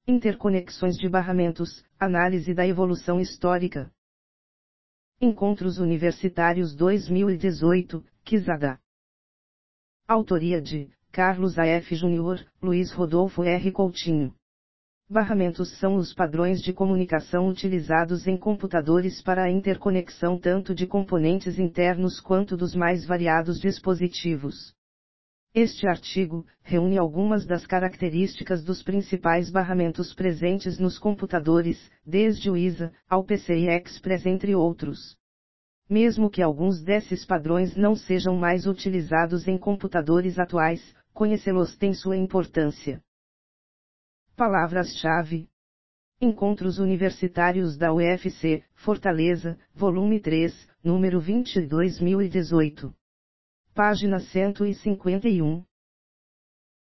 Interconexões de barramentos, análise da evolução histórica. Encontros Universitários 2018, Quizada. Autoria de Carlos A.F. Júnior, Luiz Rodolfo R. Coutinho. Barramentos são os padrões de comunicação utilizados em computadores para a interconexão tanto de componentes internos quanto dos mais variados dispositivos. Este artigo reúne algumas das características dos principais barramentos presentes nos computadores, desde o ISA ao PCI Express entre outros. Mesmo que alguns desses padrões não sejam mais utilizados em computadores atuais, conhecê-los tem sua importância. Palavras-chave: Encontros Universitários da UFC, Fortaleza, volume 3, número 20/2018. Página 151.